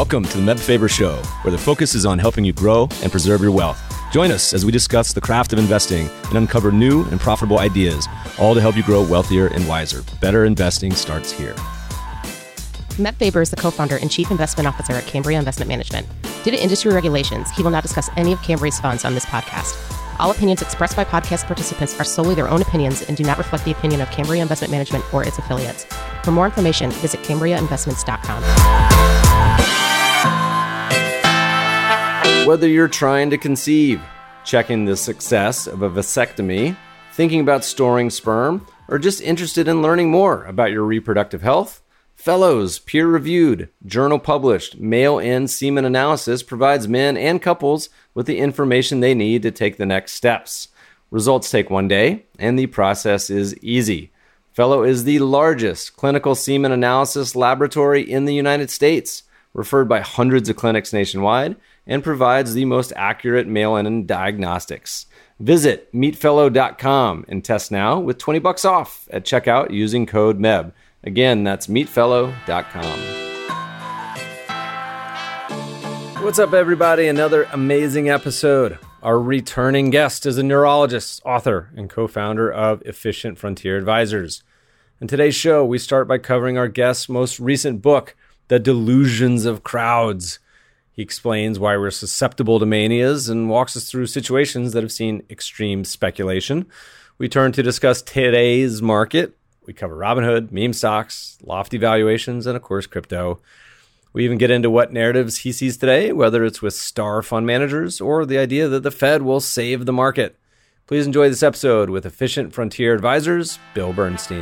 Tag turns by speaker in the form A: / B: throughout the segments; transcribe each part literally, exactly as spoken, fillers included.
A: Welcome to the Meb Faber Show, where the focus is on helping you grow and preserve your wealth. Join us as we discuss the craft of investing and uncover new and profitable ideas, all to help you grow wealthier and wiser. Better investing starts here.
B: Meb Faber is the co-founder and chief investment officer at Cambria Investment Management. Due to industry regulations, he will not discuss any of Cambria's funds on this podcast. All opinions expressed by podcast participants are solely their own opinions and do not reflect the opinion of Cambria Investment Management or its affiliates. For more information, visit cambria investments dot com.
C: Whether you're trying to conceive, checking the success of a vasectomy, thinking about storing sperm, or just interested in learning more about your reproductive health, Fellows peer-reviewed, journal-published, mail-in semen analysis provides men and couples with the information they need to take the next steps. Results take one day, and the process is easy. Fellow is the largest clinical semen analysis laboratory in the United States, referred by hundreds of clinics nationwide, and provides the most accurate mail-in diagnostics. Visit meet fellow dot com and test now with twenty bucks off at checkout using code M E B. Again, that's meet fellow dot com. What's up, everybody? Another amazing episode. Our returning guest is a neurologist, author, and co-founder of Efficient Frontier Advisors. In today's show, we start by covering our guest's most recent book, The Delusions of Crowds. He explains why we're susceptible to manias and walks us through situations that have seen extreme speculation. We turn to discuss today's market. We cover Robinhood, meme stocks, lofty valuations, and of course, crypto. We even get into what narratives he sees today, whether it's with star fund managers or the idea that the Fed will save the market. Please enjoy this episode with Efficient Frontier Advisors, Bill Bernstein.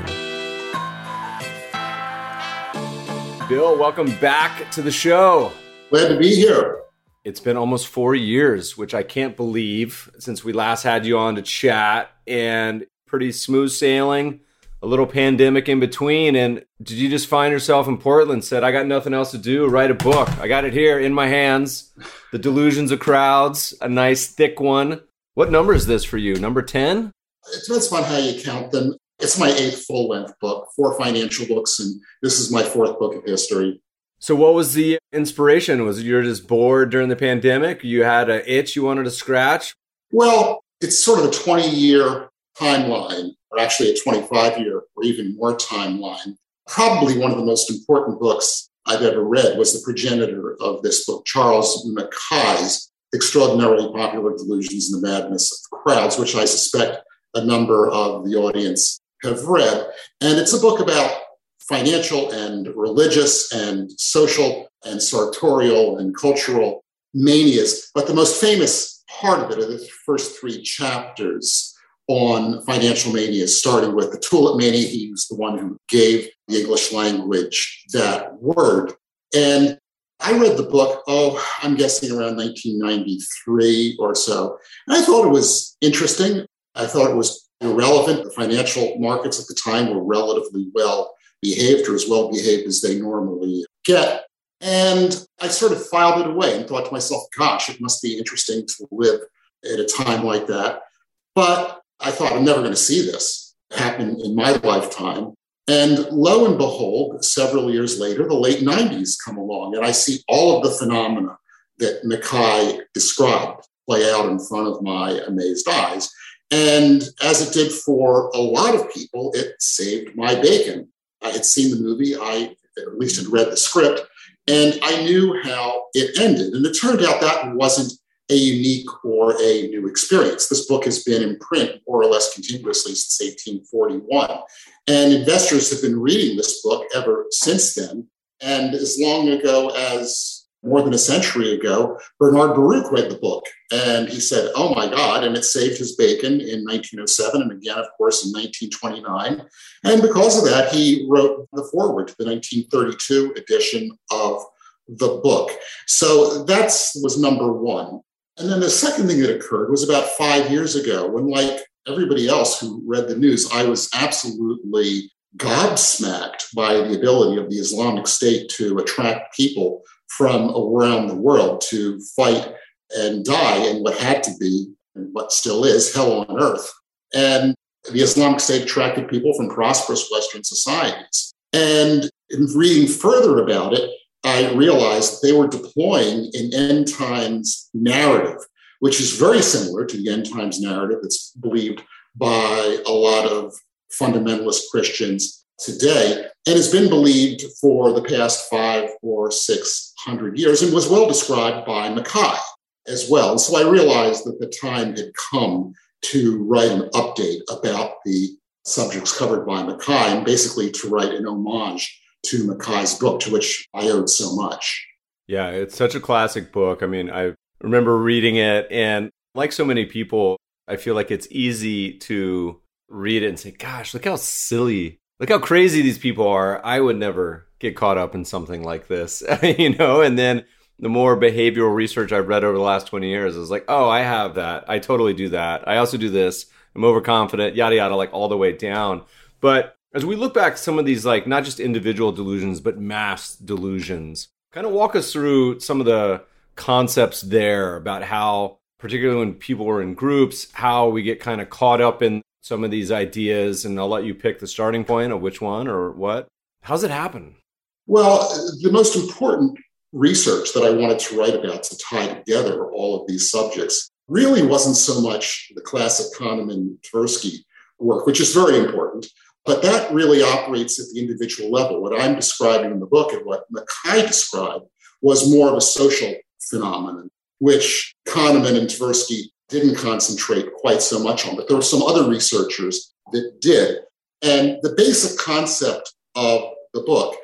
C: Bill, welcome back to the show.
D: Glad to be here.
C: It's been almost four years, which I can't believe, since we last had you on to chat, and pretty smooth sailing. A little pandemic in between, and did you just find yourself in Portland, said, I got nothing else to do, write a book. I got it here in my hands, The Delusions of Crowds, a nice thick one. What number is this for you, number ten?
D: It depends on how you count them. It's my eighth full-length book, four financial books, and this is my fourth book of history.
C: So what was the inspiration? Was it you were just bored during the pandemic? You had an itch you wanted to scratch?
D: Well, it's sort of a twenty-year timeline, or actually a twenty-five-year or even more timeline. Probably one of the most important books I've ever read was the progenitor of this book, Charles Mackay's Extraordinarily Popular Delusions and the Madness of the Crowds, which I suspect a number of the audience have read. And it's a book about financial and religious and social and sartorial and cultural manias. But the most famous part of it are the first three chapters on financial mania, starting with the tulip mania. He was the one who gave the English language that word. And I read the book, oh, I'm guessing around nineteen ninety-three or so. And I thought it was interesting. I thought it was irrelevant. The financial markets at the time were relatively well behaved, or as well behaved as they normally get. And I sort of filed it away and thought to myself, gosh, it must be interesting to live at a time like that. But I thought, I'm never going to see this happen in my lifetime. And lo and behold, several years later, the late nineties come along, and I see all of the phenomena that Mackay described play out in front of my amazed eyes. And as it did for a lot of people, it saved my bacon. I had seen the movie, I at least had read the script, and I knew how it ended. And it turned out that wasn't a unique or a new experience. This book has been in print more or less continuously since eighteen forty-one. And investors have been reading this book ever since then. And as long ago as more than a century ago, Bernard Baruch read the book. And he said, oh my God, and it saved his bacon in nineteen oh seven, and again, of course, in nineteen twenty-nine. And because of that, he wrote the foreword to the nineteen thirty-two edition of the book. So that was number one. And then the second thing that occurred was about five years ago when, like everybody else who read the news, I was absolutely gobsmacked by the ability of the Islamic State to attract people from around the world to fight and die in what had to be, and what still is, hell on earth. And the Islamic State attracted people from prosperous Western societies. And in reading further about it, I realized they were deploying an end times narrative, which is very similar to the end times narrative that's believed by a lot of fundamentalist Christians today, and has been believed for the past five or six hundred years, and was well described by Mackay as well. And so I realized that the time had come to write an update about the subjects covered by Mackay, and basically to write an homage to Mackay's book, to which I owed so much.
C: Yeah, it's such a classic book. I mean, I remember reading it, and like so many people, I feel like it's easy to read it and say, gosh, look how silly, look how crazy these people are. I would never get caught up in something like this, you know? And then the more behavioral research I've read over the last twenty years is like, oh, I have that. I totally do that. I also do this. I'm overconfident, yada, yada, like all the way down. But as we look back, some of these, like not just individual delusions, but mass delusions, kind of walk us through some of the concepts there about how, particularly when people are in groups, how we get kind of caught up in some of these ideas. And I'll let you pick the starting point of which one or what. How's it happen?
D: Well, the most important research that I wanted to write about to tie together all of these subjects really wasn't so much the classic Kahneman Tversky work, which is very important, but that really operates at the individual level. What I'm describing in the book and what Mackay described was more of a social phenomenon, which Kahneman and Tversky didn't concentrate quite so much on, but there were some other researchers that did. And the basic concept of the book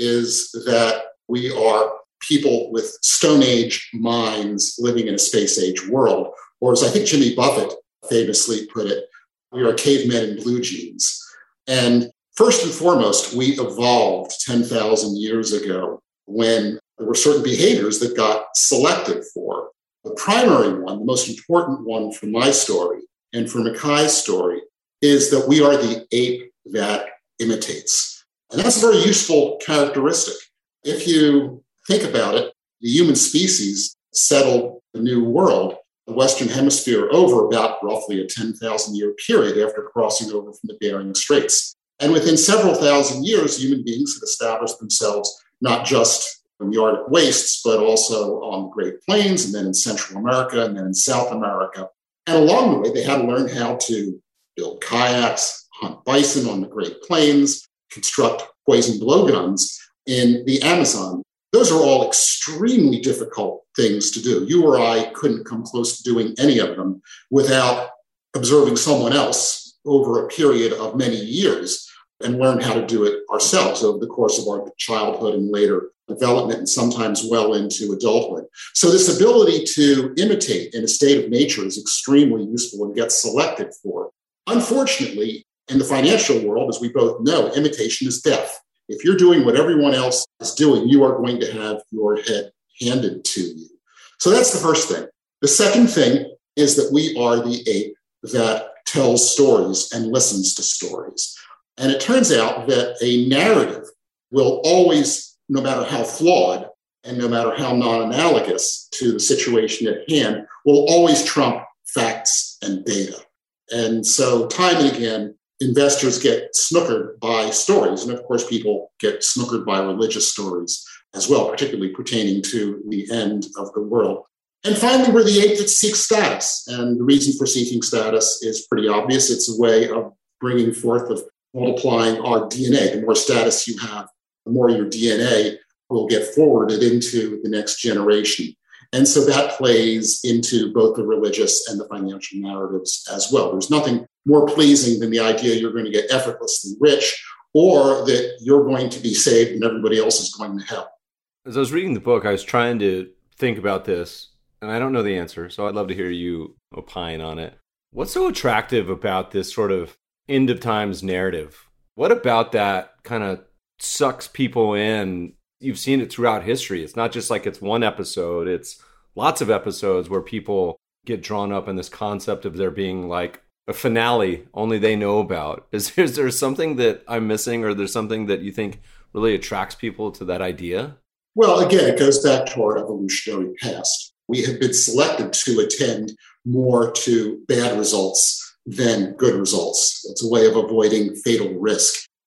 D: is that we are people with Stone Age minds living in a space age world, or as I think Jimmy Buffett famously put it, we are cavemen in blue jeans. And first and foremost, we evolved ten thousand years ago when there were certain behaviors that got selected for. The primary one, the most important one for my story and for Mackay's story, is that we are the ape that imitates. And that's a very useful characteristic. If you think about it, the human species settled the New World, the Western Hemisphere, over about roughly a ten thousand year period after crossing over from the Bering Straits. And within several thousand years, human beings had established themselves not just in the Arctic wastes, but also on the Great Plains, and then in Central America, and then in South America. And along the way, they had to learn how to build kayaks, hunt bison on the Great Plains, construct poison blowguns in the Amazon. Those are all extremely difficult things to do. You or I couldn't come close to doing any of them without observing someone else over a period of many years and learn how to do it ourselves over the course of our childhood and later development, and sometimes well into adulthood. So this ability to imitate in a state of nature is extremely useful and gets selected for. Unfortunately, in the financial world, as we both know, imitation is death. If you're doing what everyone else is doing, you are going to have your head handed to you. So that's the first thing. The second thing is that we are the ape that tells stories and listens to stories. And it turns out that a narrative will always, no matter how flawed and no matter how non-analogous to the situation at hand, will always trump facts and data. And so time and again, investors get snookered by stories. And of course, people get snookered by religious stories as well, particularly pertaining to the end of the world. And finally, we're the ape that seeks status. And the reason for seeking status is pretty obvious. It's a way of bringing forth, of multiplying our D N A. The more status you have, the more your D N A will get forwarded into the next generation. And so that plays into both the religious and the financial narratives as well. There's nothing more pleasing than the idea you're going to get effortlessly rich, or that you're going to be saved and everybody else is going to hell.
C: As I was reading the book, I was trying to think about this, and I don't know the answer, so I'd love to hear you opine on it. What's so attractive about this sort of end of times narrative? What about that kind of sucks people in? You've seen it throughout history. It's not just like it's one episode. It's lots of episodes where people get drawn up in this concept of there being like a finale only they know about. Is there, is there something that I'm missing, or there's something that you think really attracts people to that idea?
D: Well, again, it goes back to our evolutionary past. We have been selected to attend more to bad results than good results. It's a way of avoiding fatal risk.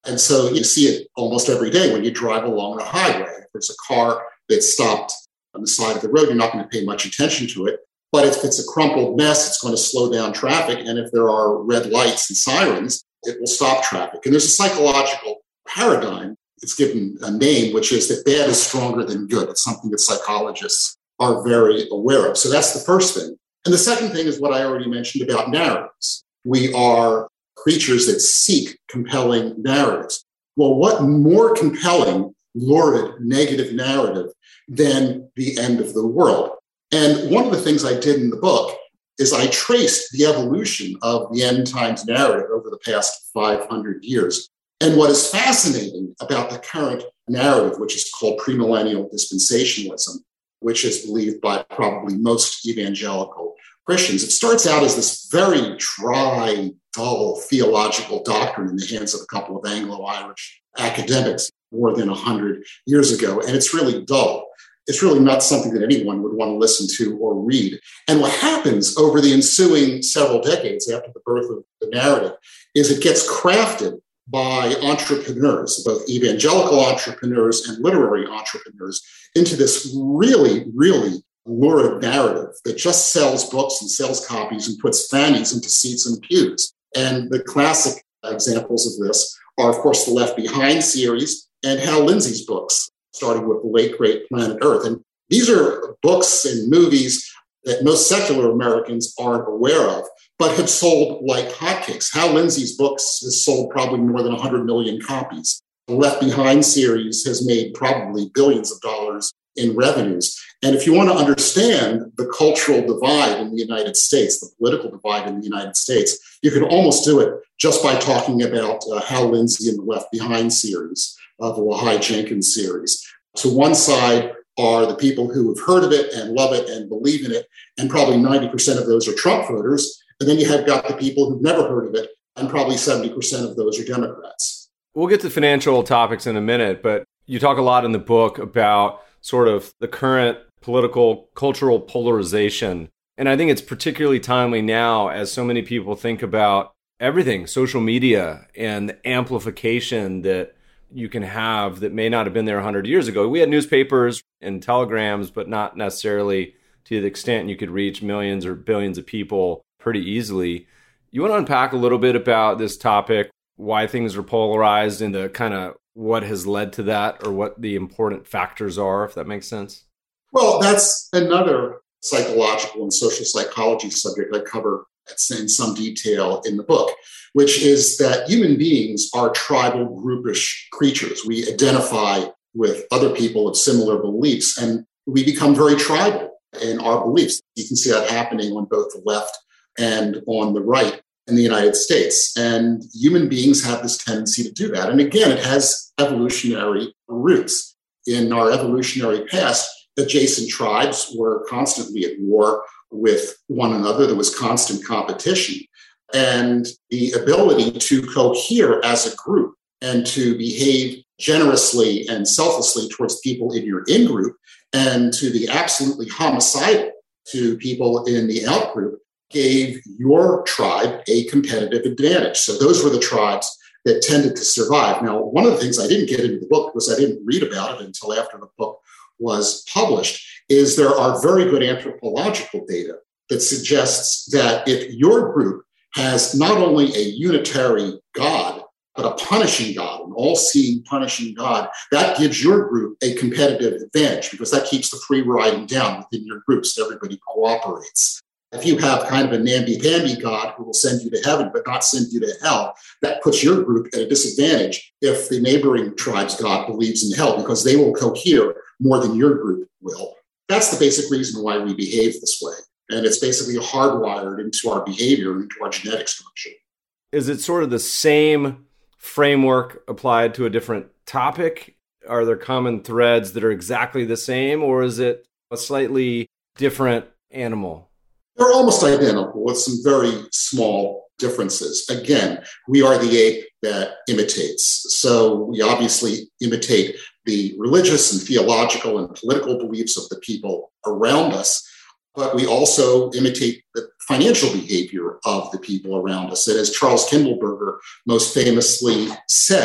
D: And so you see it almost every day when you drive along the highway. If there's a car that's stopped on the side of the road, you're not going to pay much attention to it. But if it's a crumpled mess, it's going to slow down traffic. And if there are red lights and sirens, it will stop traffic. And there's a psychological paradigm. It's given a name, which is that bad is stronger than good. It's something that psychologists are very aware of. So that's the first thing. And the second thing is what I already mentioned about narratives. We are creatures that seek compelling narratives. Well, what more compelling, lurid, negative narrative than the end of the world? And one of the things I did in the book is I traced the evolution of the end times narrative over the past five hundred years. And what is fascinating about the current narrative, which is called premillennial dispensationalism, which is believed by probably most evangelical Christians, it starts out as this very dry, dull theological doctrine in the hands of a couple of Anglo-Irish academics more than one hundred years ago. And it's really dull. It's really not something that anyone would want to listen to or read. And what happens over the ensuing several decades after the birth of the narrative is it gets crafted by entrepreneurs, both evangelical entrepreneurs and literary entrepreneurs, into this really, really lurid narrative that just sells books and sells copies and puts fannies into seats and pews. And the classic examples of this are, of course, the Left Behind series and Hal Lindsey's books, starting with the late, great Planet Earth. And these are books and movies that most secular Americans aren't aware of, but have sold like hotcakes. Hal Lindsey's books has sold probably more than one hundred million copies. The Left Behind series has made probably billions of dollars in revenues. And if you want to understand the cultural divide in the United States, the political divide in the United States, you can almost do it just by talking about uh, Hal Lindsey and the Left Behind series, uh, the Lahai Jenkins series. To one side are the people who have heard of it and love it and believe in it, and probably ninety percent of those are Trump voters. And then you have got the people who've never heard of it, and probably seventy percent of those are Democrats.
C: We'll get to financial topics in a minute, but you talk a lot in the book about sort of the current political, cultural polarization. And I think it's particularly timely now as so many people think about everything, social media and the amplification that you can have that may not have been there one hundred years ago. We had newspapers and telegrams, but not necessarily to the extent you could reach millions or billions of people pretty easily. You want to unpack a little bit about this topic, why things are polarized and the kind of what has led to that, or what the important factors are, if that makes sense?
D: Well, that's another psychological and social psychology subject I cover in some detail in the book, which is that human beings are tribal, groupish creatures. We identify with other people of similar beliefs, and we become very tribal in our beliefs. You can see that happening on both the left and on the right in the United States. And human beings have this tendency to do that. And again, it has evolutionary roots. In our evolutionary past, adjacent tribes were constantly at war with one another. There was constant competition. And the ability to cohere as a group and to behave generously and selflessly towards people in your in-group, and to be absolutely homicidal to people in the out-group, gave your tribe a competitive advantage. So those were the tribes that tended to survive. Now, one of the things I didn't get into the book, because I didn't read about it until after the book was published, is there are very good anthropological data that suggests that if your group has not only a unitary God, but a punishing God, an all-seeing punishing God, that gives your group a competitive advantage, because that keeps the free riding down within your group so everybody cooperates. If you have kind of a namby-pamby God who will send you to heaven but not send you to hell, that puts your group at a disadvantage if the neighboring tribe's God believes in hell, because they will cohere more than your group will. That's the basic reason why we behave this way. And it's basically hardwired into our behavior, into our genetic structure.
C: Is it sort of the same framework applied to a different topic? Are there common threads that are exactly the same, or is it a slightly different animal?
D: They're almost identical with some very small differences. Again, we are the ape that imitates. So we obviously imitate the religious and theological and political beliefs of the people around us, but we also imitate the financial behavior of the people around us. And as Charles Kindleberger most famously said,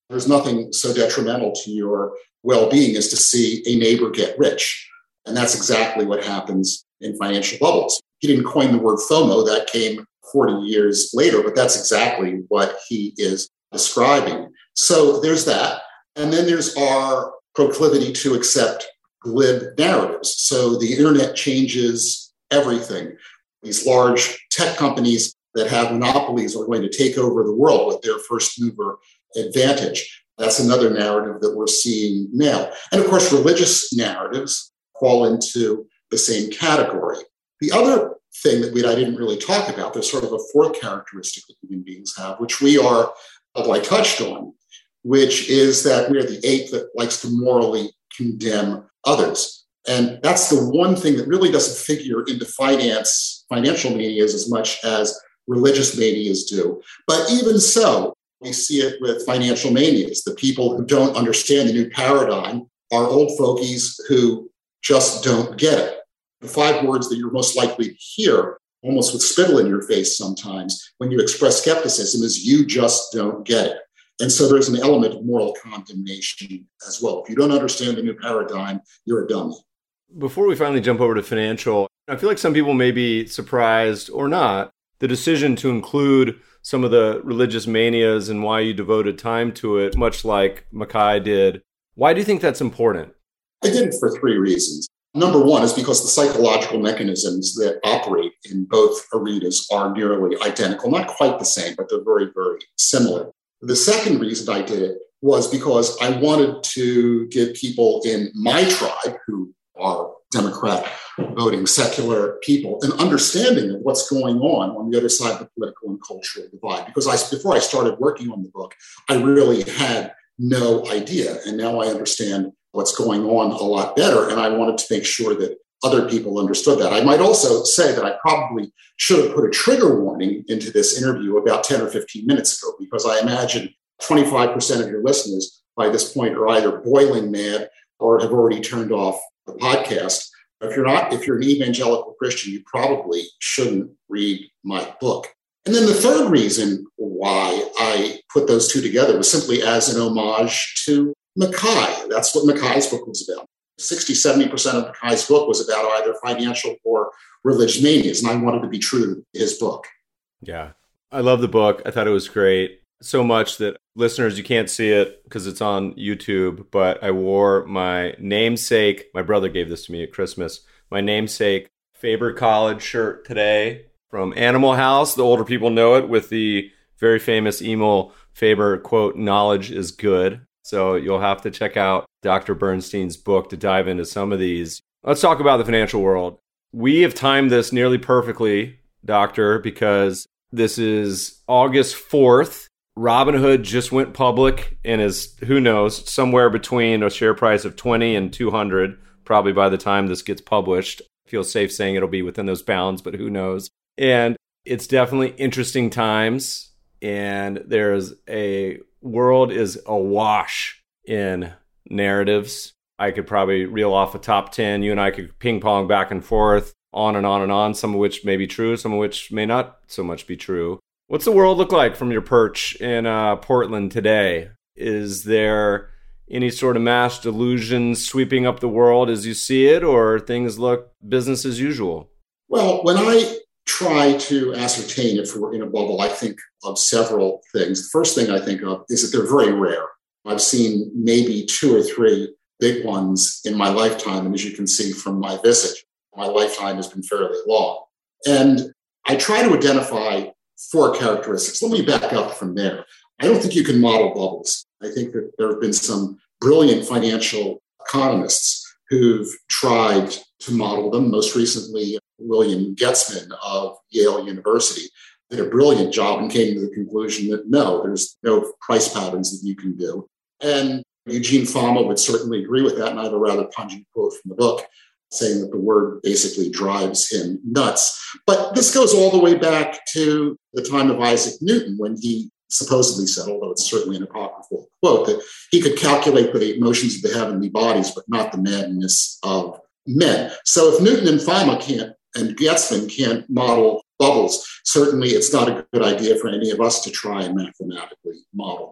D: there's nothing so detrimental to your well-being as to see a neighbor get rich. And that's exactly what happens in financial bubbles. He didn't coin the word FOMO, that came forty years later, but that's exactly what he is describing. So there's that. And then there's our proclivity to accept glib narratives. So the internet changes everything. These large tech companies that have monopolies are going to take over the world with their first mover advantage. That's another narrative that we're seeing now. And of course, religious narratives fall into the same category. The other thing that we, I didn't really talk about, there's sort of a fourth characteristic that human beings have, which we are, although I touched on, which is that we're the ape that likes to morally condemn others. And that's the one thing that really doesn't figure into finance, financial manias as much as religious manias do. But even so, we see it with financial manias. The people who don't understand the new paradigm are old fogies who just don't get it. The five words that you're most likely to hear, almost with spittle in your face sometimes, when you express skepticism is you just don't get it. And so there's an element of moral condemnation as well. If you don't understand the new paradigm, you're a dummy.
C: Before we finally jump over to financial, I feel like some people may be surprised or not, the decision to include some of the religious manias and why you devoted time to it, much like Mackay did. Why do you think that's important?
D: I did it for three reasons. Number one is because the psychological mechanisms that operate in both arenas are nearly identical, not quite the same, but they're very, very similar. The second reason I did it was because I wanted to give people in my tribe, who are Democrat voting secular people, an understanding of what's going on on the other side of the political and cultural divide. Because I, before I started working on the book, I really had no idea. And now I understand what's going on a lot better. And I wanted to make sure that other people understood that. I might also say that I probably should have put a trigger warning into this interview about ten or fifteen minutes ago, because I imagine twenty-five percent of your listeners by this point are either boiling mad or have already turned off the podcast. If you're not, if you're an evangelical Christian, you probably shouldn't read my book. And then the third reason why I put those two together was simply as an homage to Mackay. That's what Mackay's book was about. sixty, seventy percent of Mackay's book was about either financial or religious manias, and I wanted to be true to his book.
C: Yeah, I love the book. I thought it was great. So much that listeners, you can't see it because it's on YouTube, but I wore my namesake, my brother gave this to me at Christmas, my namesake Faber College shirt today from Animal House. The older people know it with the very famous Emil Faber quote, "Knowledge is good." So you'll have to check out Doctor Bernstein's book to dive into some of these. Let's talk about the financial world. We have timed this nearly perfectly, Doctor, because this is August fourth. Robinhood just went public and is, who knows, somewhere between a share price of twenty and two hundred, probably by the time this gets published. I feel safe saying it'll be within those bounds, but who knows? And it's definitely interesting times, and there's a world is awash in narratives. I could probably reel off a top ten. You and I could ping pong back and forth, on and on and on, some of which may be true, some of which may not so much be true. What's the world look like from your perch in uh, Portland today? Is there any sort of mass delusion sweeping up the world as you see it, or things look business as usual?
D: Well, when I try to ascertain if we're in a bubble, I think of several things. The first thing I think of is that they're very rare. I've seen maybe two or three big ones in my lifetime, and as you can see from my visage, my lifetime has been fairly long. And I try to identify four characteristics. Let me back up from there. I don't think you can model bubbles. I think that there have been some brilliant financial economists who've tried to model them. Most recently, William Getzman of Yale University did a brilliant job and came to the conclusion that no, there's no price patterns that you can do. And Eugene Fama would certainly agree with that. And I have a rather pungent quote from the book saying that the word basically drives him nuts. But this goes all the way back to the time of Isaac Newton, when he supposedly said, although it's certainly an apocryphal quote, that he could calculate the motions of the heavenly bodies, but not the madness of men. So if Newton and Fama can't, and Getzman can't model bubbles, certainly it's not a good idea for any of us to try and mathematically model them.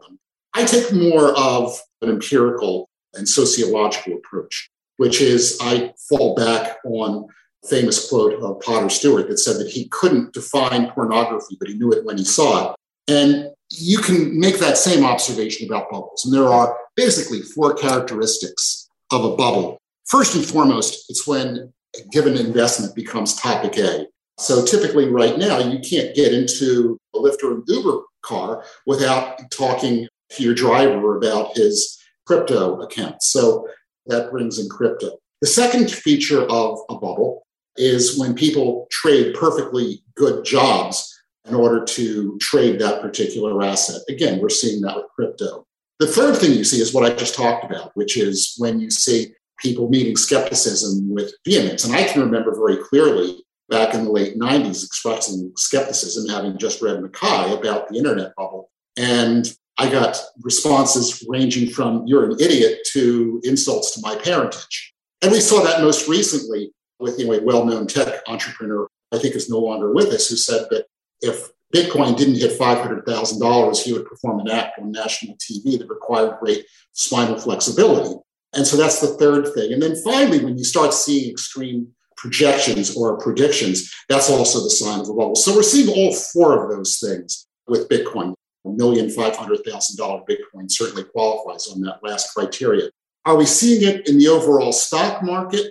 D: I take more of an empirical and sociological approach, which is I fall back on a famous quote of Potter Stewart that said that he couldn't define pornography, but he knew it when he saw it. And you can make that same observation about bubbles. And there are basically four characteristics of a bubble. First and foremost, it's when a given investment becomes topic A. So typically right now, you can't get into a Lyft or an Uber car without talking to your driver about his crypto account. So that brings in crypto. The second feature of a bubble is when people trade perfectly good jobs in order to trade that particular asset. Again, we're seeing that with crypto. The third thing you see is what I just talked about, which is when you see people meeting skepticism with vehemence. And I can remember very clearly back in the late nineties expressing skepticism, having just read Mackay about the internet bubble. And I got responses ranging from "you're an idiot" to insults to my parentage. And we saw that most recently with, you know, a well-known tech entrepreneur, I think is no longer with us, who said that if Bitcoin didn't hit five hundred thousand dollars, he would perform an act on national T V that required great spinal flexibility. And so that's the third thing. And then finally, when you start seeing extreme projections or predictions, that's also the sign of a bubble. So we're seeing all four of those things with Bitcoin. A million five hundred thousand dollar Bitcoin certainly qualifies on that last criteria. Are we seeing it in the overall stock market?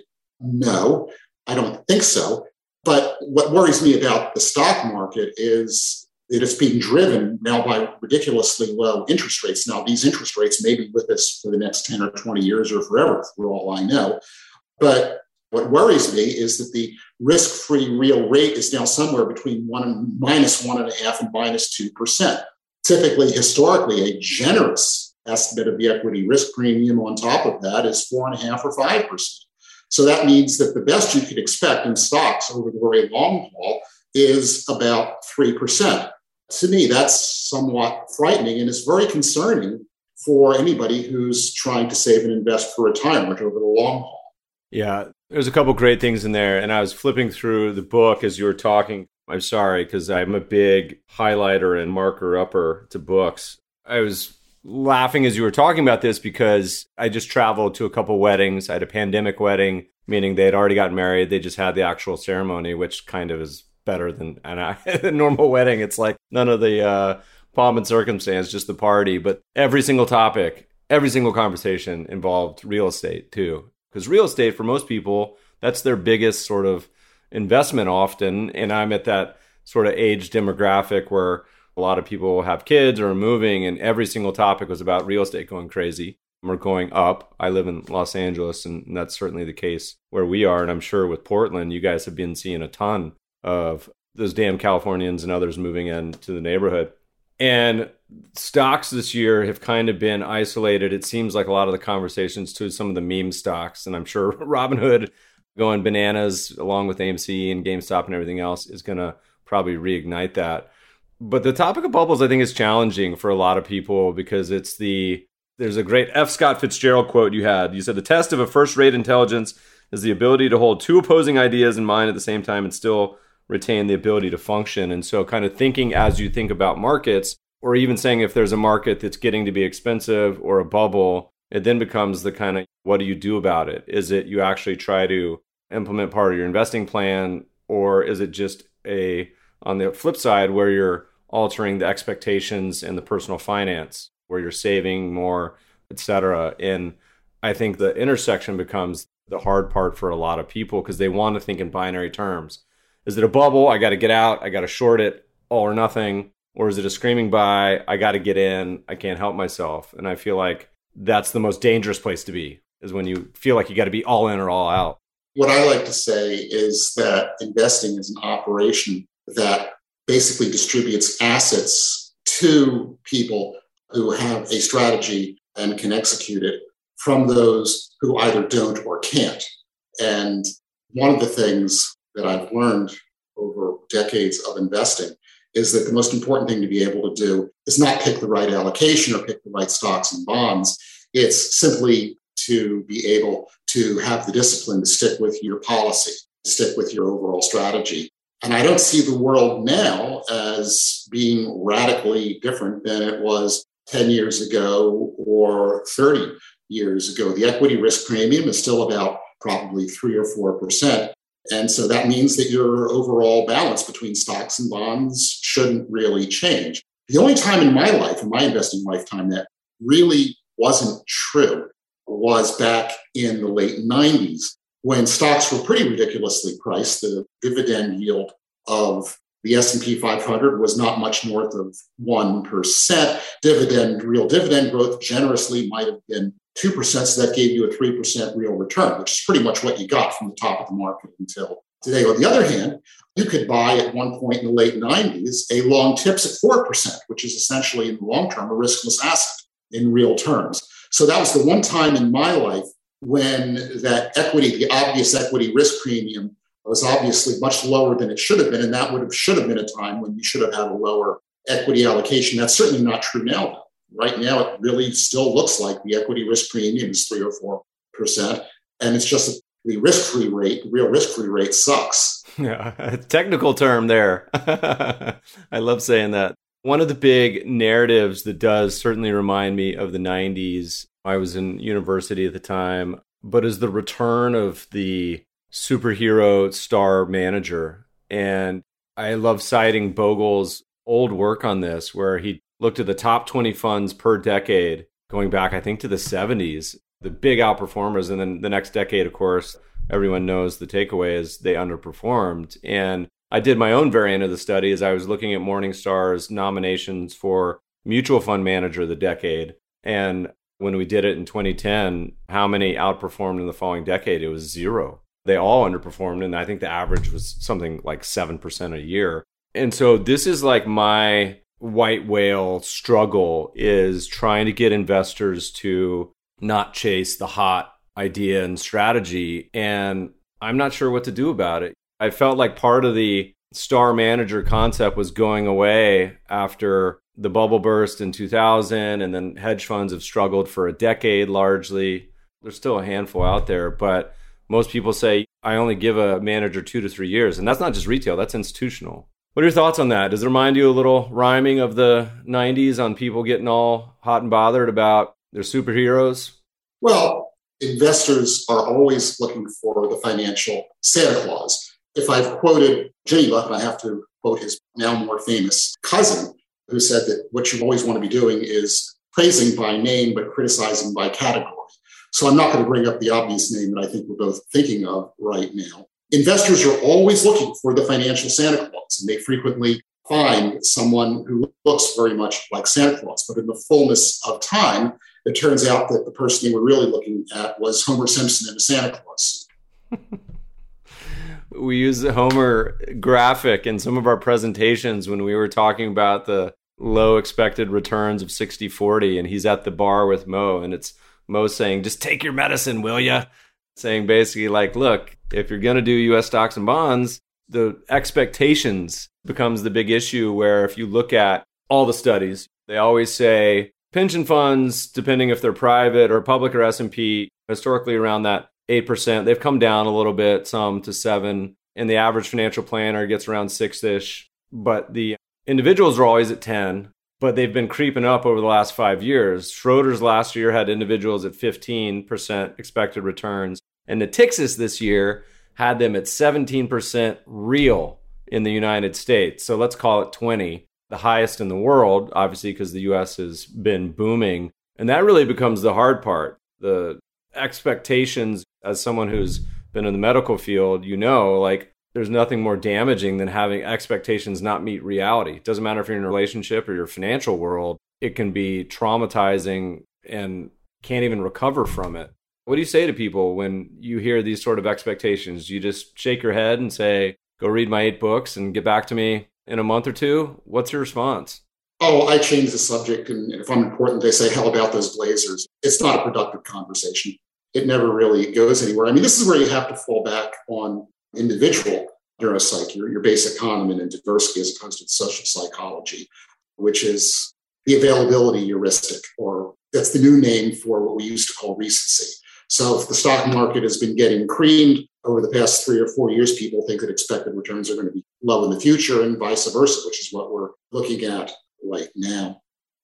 D: No, I don't think so. But what worries me about the stock market is that it's being driven now by ridiculously low interest rates. Now, these interest rates may be with us for the next ten or twenty years or forever, for all I know. But what worries me is that the risk-free real rate is now somewhere between one and minus one and a half and minus two percent. Typically, historically, a generous estimate of the equity risk premium on top of that is four and a half or five percent. So that means that the best you could expect in stocks over the very long haul is about three percent. To me, that's somewhat frightening, and it's very concerning for anybody who's trying to save and invest for retirement over the long haul.
C: Yeah, there's a couple great things in there. And I was flipping through the book as you were talking. I'm sorry, because I'm a big highlighter and marker upper to books. I was laughing as you were talking about this because I just traveled to a couple weddings. I had a pandemic wedding, meaning they had already gotten married. They just had the actual ceremony, which kind of is better than a normal wedding. It's like none of the uh, pomp and circumstance, just the party. But every single topic, every single conversation involved real estate too. Because real estate, for most people, that's their biggest sort of investment often. And I'm at that sort of age demographic where a lot of people have kids or are moving, and every single topic was about real estate going crazy. We're going up. I live in Los Angeles, and that's certainly the case where we are. And I'm sure with Portland, you guys have been seeing a ton of those damn Californians and others moving into the neighborhood. And stocks this year have kind of been isolated. It seems like a lot of the conversations to some of the meme stocks, and I'm sure Robinhood going bananas along with A M C and GameStop and everything else is going to probably reignite that. But the topic of bubbles, I think, is challenging for a lot of people because it's the, there's a great F. Scott Fitzgerald quote you had. You said, the test of a first-rate intelligence is the ability to hold two opposing ideas in mind at the same time and still retain the ability to function. And so kind of thinking as you think about markets, or even saying if there's a market that's getting to be expensive or a bubble, it then becomes the kind of, what do you do about it? Is it you actually try to implement part of your investing plan, or is it just a, on the flip side, where you're altering the expectations in the personal finance, where you're saving more, et cetera? And I think the intersection becomes the hard part for a lot of people because they want to think in binary terms. Is it a bubble? I got to get out. I got to short it, all or nothing. Or is it a screaming buy? I got to get in. I can't help myself. And I feel like that's the most dangerous place to be, is when you feel like you got to be all in or all out.
D: What I like to say is that investing is an operation that basically distributes assets to people who have a strategy and can execute it from those who either don't or can't. And one of the things that I've learned over decades of investing is that the most important thing to be able to do is not pick the right allocation or pick the right stocks and bonds. It's simply to be able to have the discipline to stick with your policy, stick with your overall strategy. And I don't see the world now as being radically different than it was ten years ago or thirty years ago. The equity risk premium is still about probably three or four percent. And so that means that your overall balance between stocks and bonds shouldn't really change. The only time in my life, in my investing lifetime, that really wasn't true was back in the late nineties, when stocks were pretty ridiculously priced. The dividend yield of the S and P five hundred was not much north of one percent. Dividend, real dividend growth generously might have been two percent, so that gave you a three percent real return, which is pretty much what you got from the top of the market until today. On the other hand, you could buy at one point in the late nineties a long tips at four percent, which is essentially in the long term a riskless asset in real terms. So that was the one time in my life when that equity, the obvious equity risk premium, was obviously much lower than it should have been. And that would have should have been a time when you should have had a lower equity allocation. That's certainly not true now, though. Right now, it really still looks like the equity risk premium is three or four percent. And it's just that the risk-free rate, the real risk-free rate sucks.
C: Yeah, a technical term there. I love saying that. One of the big narratives that does certainly remind me of the nineties, I was in university at the time, but is the return of the superhero star manager. And I love citing Bogle's old work on this, where he looked at the top twenty funds per decade, going back, I think, to the seventies, the big outperformers. And then the next decade, of course, everyone knows the takeaway is they underperformed. And I did my own variant of the study as I was looking at Morningstar's nominations for mutual fund manager of the decade. And when we did it in twenty ten, how many outperformed in the following decade? It was zero. They all underperformed. And I think the average was something like seven percent a year. And so this is like my white whale struggle, is trying to get investors to not chase the hot idea and strategy. And I'm not sure what to do about it. I felt like part of the star manager concept was going away after the bubble burst in two thousand, and then hedge funds have struggled for a decade largely. There's still a handful out there, but most people say, I only give a manager two to three years. And that's not just retail, that's institutional. What are your thoughts on that? Does it remind you a little rhyming of the nineties on people getting all hot and bothered about their superheroes?
D: Well, investors are always looking for the financial Santa Claus. If I've quoted Jimmy Buffett, I have to quote his now more famous cousin, who said that what you always want to be doing is praising by name, but criticizing by category. So I'm not going to bring up the obvious name that I think we're both thinking of right now. Investors are always looking for the financial Santa Claus, and they frequently find someone who looks very much like Santa Claus. But in the fullness of time, it turns out that the person they were really looking at was Homer Simpson in a Santa Claus suit.
C: We use the Homer graphic in some of our presentations when we were talking about the low expected returns of sixty forty, and he's at the bar with Mo, and it's Mo saying, just take your medicine, will ya? Saying basically like, look, if you're going to do U S stocks and bonds, the expectations becomes the big issue, where if you look at all the studies, they always say pension funds, depending if they're private or public or S and P, historically around that eight percent. They've come down a little bit, some to seven, and the average financial planner gets around six-ish. But the individuals are always at ten, but they've been creeping up over the last five years. Schroders last year had individuals at fifteen percent expected returns, and Natixis this year had them at seventeen percent real in the United States. So let's call it twenty, the highest in the world, obviously, because the U S has been booming. And that really becomes the hard part. The expectations, as someone who's been in the medical field, you know, like there's nothing more damaging than having expectations not meet reality. It doesn't matter if you're in a relationship or your financial world, it can be traumatizing and can't even recover from it. What do you say to people when you hear these sort of expectations? You just shake your head and say, go read my eight books and get back to me in a month or two? What's your response?
D: Oh, I change the subject. And if I'm important, they say, how about those Blazers? It's not a productive conversation. It never really goes anywhere. I mean, this is where you have to fall back on individual neuropsych, your, your basic Kahneman and Tversky, as opposed to social psychology, which is the availability heuristic, or that's the new name for what we used to call recency. So if the stock market has been getting creamed over the past three or four years, people think that expected returns are going to be low in the future, and vice versa, which is what we're looking at right now.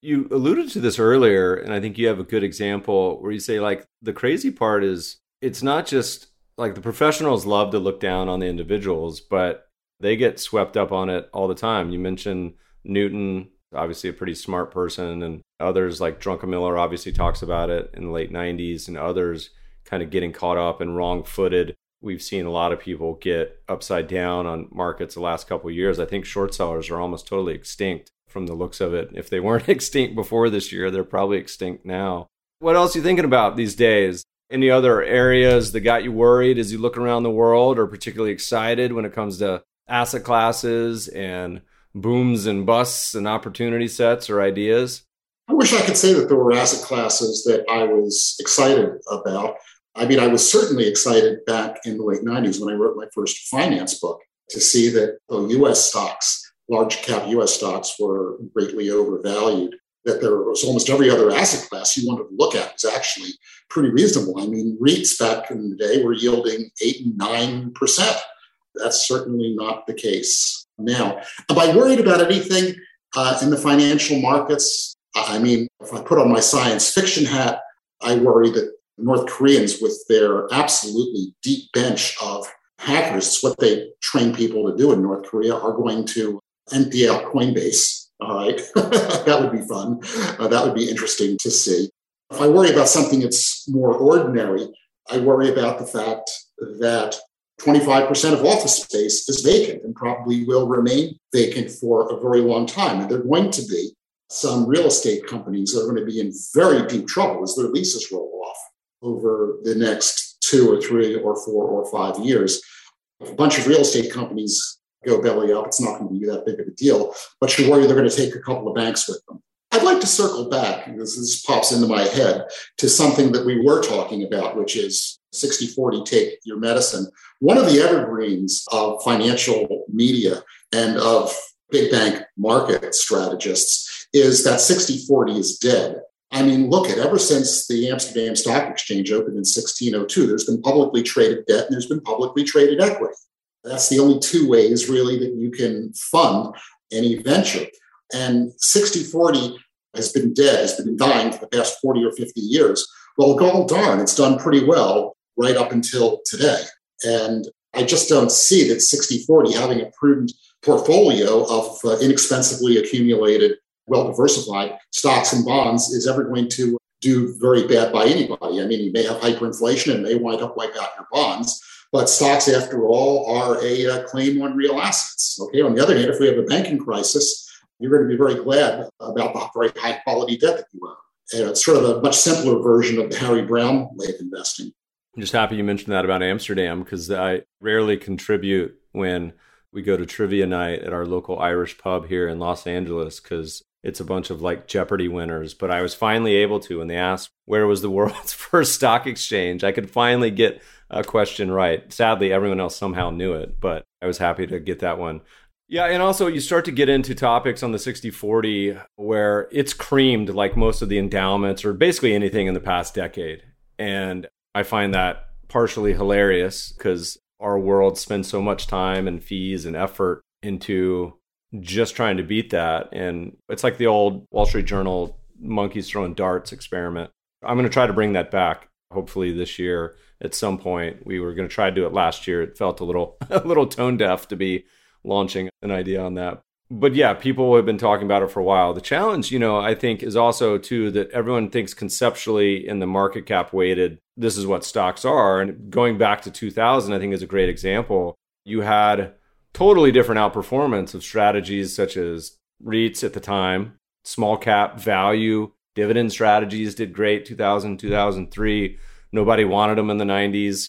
C: You alluded to this earlier, and I think you have a good example where you say, like, the crazy part is it's not just like the professionals love to look down on the individuals, but they get swept up on it all the time. You mentioned Newton, obviously a pretty smart person, and others like Druckenmiller obviously talks about it in the late nineties, and others kind of getting caught up and wrong-footed. We've seen a lot of people get upside down on markets the last couple of years. I think short sellers are almost totally extinct from the looks of it. If they weren't extinct before this year, they're probably extinct now. What else are you thinking about these days? Any other areas that got you worried as you look around the world, or particularly excited when it comes to asset classes and booms and busts and opportunity sets or ideas?
D: I wish I could say that there were asset classes that I was excited about. I mean, I was certainly excited back in the late nineties when I wrote my first finance book to see that the U S stocks, large cap U S stocks, were greatly overvalued, that there was almost every other asset class you wanted to look at was actually pretty reasonable. I mean, REITs back in the day were yielding eight and nine percent. That's certainly not the case now. Am I worried about anything uh, in the financial markets? I mean, if I put on my science fiction hat, I worry that North Koreans, with their absolutely deep bench of hackers, it's what they train people to do in North Korea, are going to empty out Coinbase. All right. That would be fun. Uh, that would be interesting to see. If I worry about something that's more ordinary, I worry about the fact that twenty-five percent of office space is vacant and probably will remain vacant for a very long time. And there are going to be some real estate companies that are going to be in very deep trouble as their leases roll off over the next two or three or four or five years. If a bunch of real estate companies go belly up, it's not going to be that big of a deal, but you worry they're going to take a couple of banks with them. I'd like to circle back, because this pops into my head, to something that we were talking about, which is sixty forty, take your medicine. One of the evergreens of financial media and of big bank market strategists is that sixty forty is dead. I mean, look at, ever since the Amsterdam Stock Exchange opened in sixteen oh two, there's been publicly traded debt and there's been publicly traded equity. That's the only two ways, really, that you can fund any venture. And sixty forty has been dead, has been dying for the past forty or fifty years. Well, gol darn, it's done pretty well right up until today. And I just don't see that sixty forty, having a prudent portfolio of uh, inexpensively accumulated, well-diversified stocks and bonds, is ever going to do very bad by anybody. I mean, you may have hyperinflation and may wind up wipe out your bonds, but stocks, after all, are a uh, claim on real assets. Okay. On the other hand, if we have a banking crisis, you're going to be very glad about the very high quality debt that you own. And it's sort of a much simpler version of the Harry Brown way of investing.
C: I'm just happy you mentioned that about Amsterdam, because I rarely contribute when we go to trivia night at our local Irish pub here in Los Angeles, because it's a bunch of like Jeopardy winners. But I was finally able to, when they asked where was the world's first stock exchange, I could finally get a question right. Sadly, everyone else somehow knew it, but I was happy to get that one. Yeah, and also you start to get into topics on the sixty forty where it's creamed like most of the endowments or basically anything in the past decade. And I find that partially hilarious because our world spends so much time and fees and effort into just trying to beat that. And it's like the old Wall Street Journal monkeys throwing darts experiment. I'm going to try to bring that back, hopefully this year at some point. We were going to try to do it last year. It felt a little a little tone deaf to be launching an idea on that. But yeah, people have been talking about it for a while. The challenge, you know, I think is also too that everyone thinks conceptually in the market cap weighted, this is what stocks are. And going back to two thousand, I think is a great example. You had totally different outperformance of strategies such as REITs at the time, small cap value, dividend strategies did great, two thousand, two thousand three. Nobody wanted them in the nineties.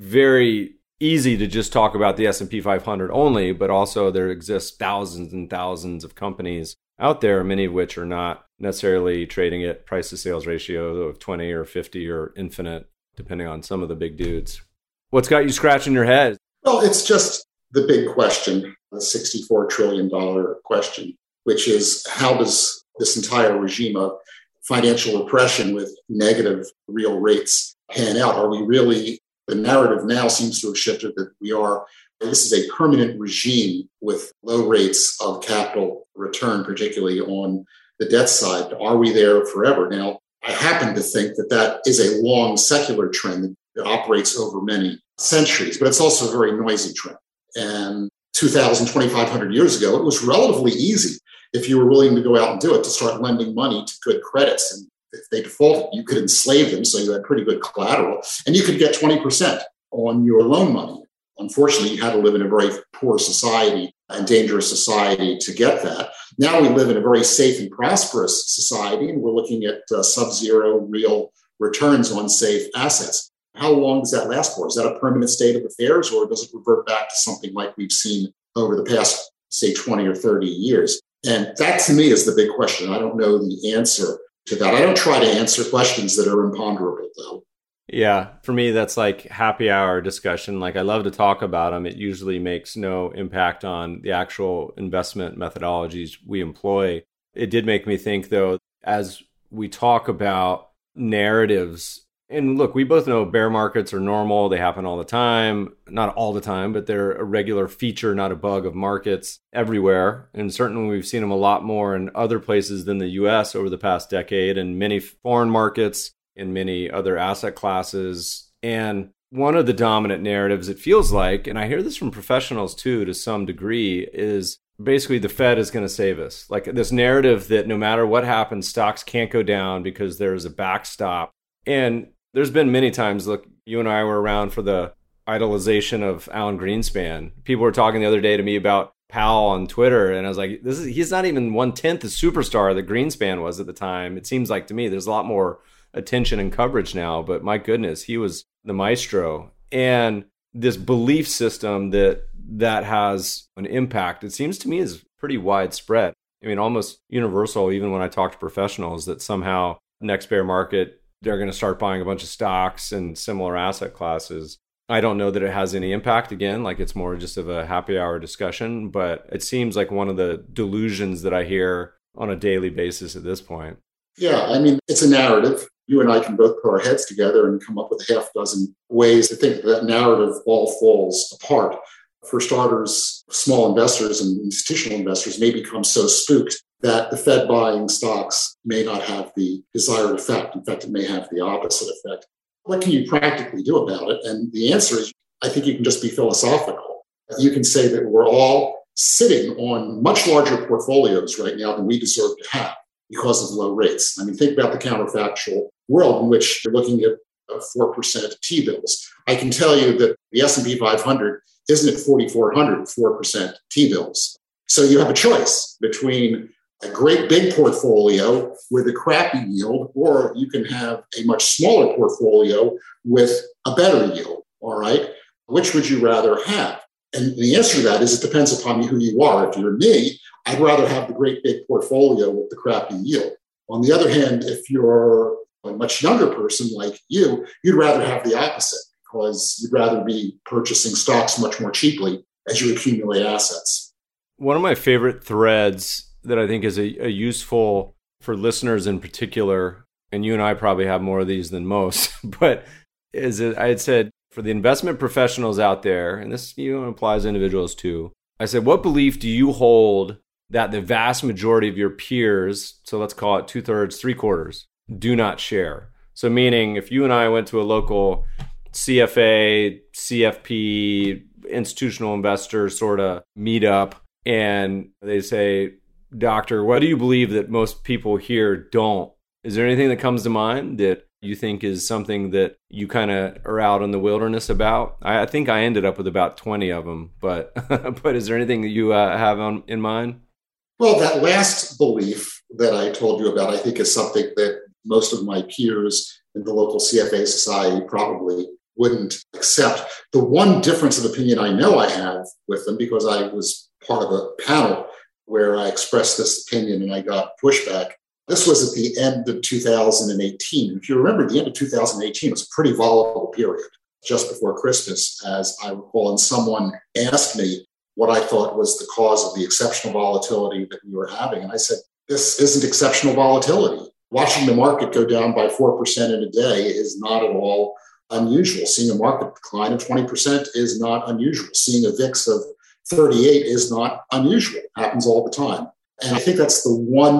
C: Very easy to just talk about the S and P five hundred only, but also there exists thousands and thousands of companies out there, many of which are not necessarily trading at price to sales ratio of twenty or fifty or infinite, depending on some of the big dudes. What's got you scratching your head?
D: Well, it's just the big question, the sixty-four trillion dollars question, which is how does this entire regime of financial repression with negative real rates pan out? Are we really, the narrative now seems to have shifted that we are, this is a permanent regime with low rates of capital return, particularly on the debt side. Are we there forever? Now, I happen to think that that is a long secular trend that operates over many centuries, but it's also a very noisy trend. And two thousand, twenty-five hundred years ago, it was relatively easy if you were willing to go out and do it to start lending money to good credits. And if they defaulted, you could enslave them, so you had pretty good collateral, and you could get twenty percent on your loan money. Unfortunately, you had to live in a very poor society and dangerous society to get that. Now we live in a very safe and prosperous society, and we're looking at uh, sub-zero real returns on safe assets. How long does that last for? Is that a permanent state of affairs, or does it revert back to something like we've seen over the past, say, twenty or thirty years? And that, to me, is the big question. I don't know the answer to that. I don't try to answer questions that are imponderable, though.
C: Yeah, for me, that's like happy hour discussion. Like, I love to talk about them. It usually makes no impact on the actual investment methodologies we employ. It did make me think, though, as we talk about narratives, and look, we both know bear markets are normal. They happen all the time. Not all the time, but they're a regular feature, not a bug of markets everywhere. And certainly we've seen them a lot more in other places than the U S over the past decade, and many foreign markets, in many other asset classes. And one of the dominant narratives, it feels like, and I hear this from professionals too, to some degree, is basically the Fed is going to save us. Like this narrative that no matter what happens, stocks can't go down because there's a backstop. And there's been many times, look, you and I were around for the idolization of Alan Greenspan. People were talking the other day to me about Powell on Twitter, and I was like, "This is he's not even one-tenth the superstar that Greenspan was at the time." It seems like to me there's a lot more attention and coverage now, but my goodness, he was the maestro. And this belief system that that has an impact, it seems to me is pretty widespread. I mean, almost universal, even when I talk to professionals, that somehow next bear market, they're going to start buying a bunch of stocks and similar asset classes. I don't know that it has any impact. Again, like it's more just of a happy hour discussion, but it seems like one of the delusions that I hear on a daily basis at this point.
D: Yeah, I mean, it's a narrative. You and I can both put our heads together and come up with a half dozen ways to think that, that narrative all falls apart. For starters, small investors and institutional investors may become so spooked that the Fed buying stocks may not have the desired effect. In fact, it may have the opposite effect. What can you practically do about it? And the answer is, I think you can just be philosophical. You can say that we're all sitting on much larger portfolios right now than we deserve to have because of low rates. I mean, think about the counterfactual world in which you're looking at four percent T-bills. I can tell you that the S and P five hundred isn't at forty-four hundred, four percent T-bills. So you have a choice between a great big portfolio with a crappy yield, or you can have a much smaller portfolio with a better yield, all right? Which would you rather have? And the answer to that is it depends upon who you are. If you're me, I'd rather have the great big portfolio with the crappy yield. On the other hand, if you're a much younger person like you, you'd rather have the opposite because you'd rather be purchasing stocks much more cheaply as you accumulate assets.
C: One of my favorite threads that I think is a, a useful for listeners in particular, and you and I probably have more of these than most, but is it, I had said for the investment professionals out there, and this you know, applies to individuals too, I said, what belief do you hold that the vast majority of your peers, so let's call it two thirds, three quarters, do not share? So meaning if you and I went to a local C F A, C F P, institutional investor sort of meetup, and they say, Doctor, what do you believe that most people here don't? Is there anything that comes to mind that you think is something that you kind of are out in the wilderness about? I, I think I ended up with about twenty of them, but but is there anything that you uh, have on, in mind?
D: Well, that last belief that I told you about, I think is something that most of my peers in the local C F A society probably wouldn't accept. The one difference of opinion I know I have with them, because I was part of a panel where I expressed this opinion and I got pushback. This was at the end of two thousand eighteen. If you remember, the end of two thousand eighteen was a pretty volatile period, just before Christmas, as I recall. And someone asked me what I thought was the cause of the exceptional volatility that we were having. And I said, this isn't exceptional volatility. Watching the market go down by four percent in a day is not at all unusual. Seeing a market decline of twenty percent is not unusual. Seeing a V I X of thirty-eight is not unusual. It happens all the time. And I think that's the one